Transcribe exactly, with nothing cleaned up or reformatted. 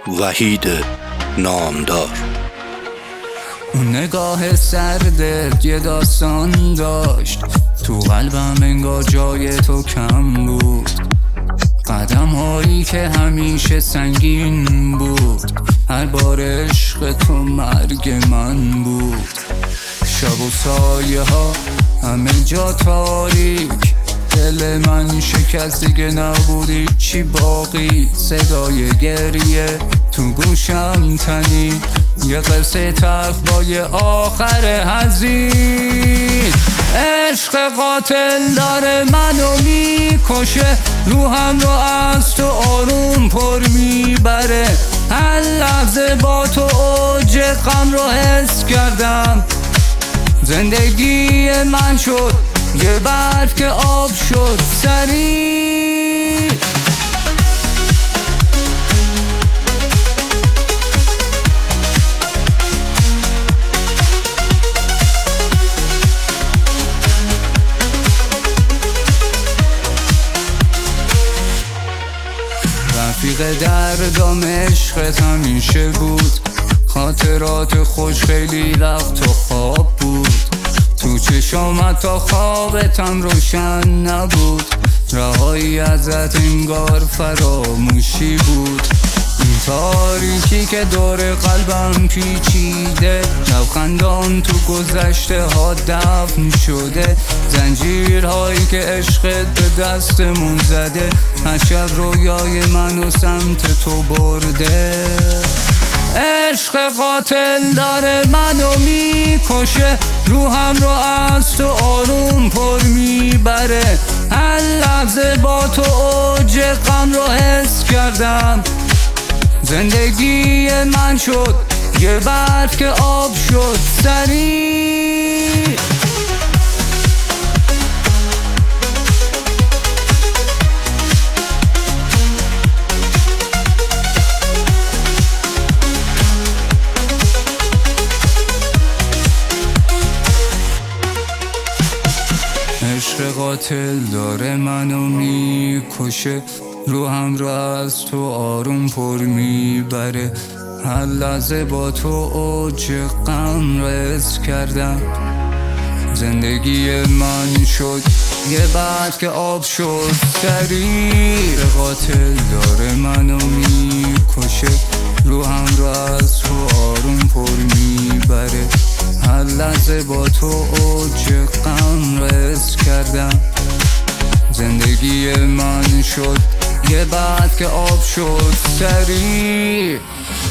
وحید نامدار. اون نگاه سردت یه داستان داشت، تو قلبم انگار جای تو کم بود. قدم هایی که همیشه سنگین بود، هر بار عشق تو مرگ من بود. شب و سایه ها همه جا تاریک، دل من شکست دیگه نبودی چی باقی. صدای گریه تو گوشم تنی، یه قصه تلخ با یه آخر حزین. عشق قاتل داره منو میکشه، روحم رو از تو آروم پر میبره. هر لحظه با تو اوج غم رو حس کردم. زندگی من شد یه برف که آب شد سریع. رفیق دردام عشقت همیشه بود، خاطرات خوش خیلی رفت و خواب بود. تو چشامت تا خوابتم روشن نبود، رهایی ازت انگار فراموشی بود. این تاریکی که دور قلبم پیچیده، لبخندان تو گذشته ها دفن شده. زنجیرهایی که عشقت به دستمون زده، هر شب رویای منو سمت تو برده. عشق قاتل داره منو میکشه، روحم رو از تو آروم پر میبره. هر لحظه با تو اوج غم رو حس کردم. زندگی من شد یه برف که آب شد سریع. عشق قاتل داره منو میکشه، روحم رو از تو آروم پر میبره. هر لحظه با تو اوج غم رو حس کردم. زندگی من شد یه برف که آب شد سریع. قاتل داره منو میکشه، روحم رو از تو آروم پر میبره. هر لحظه با تو اوج غم رو حس کردم. زندگی من شد یه بعد که آب شد سریع.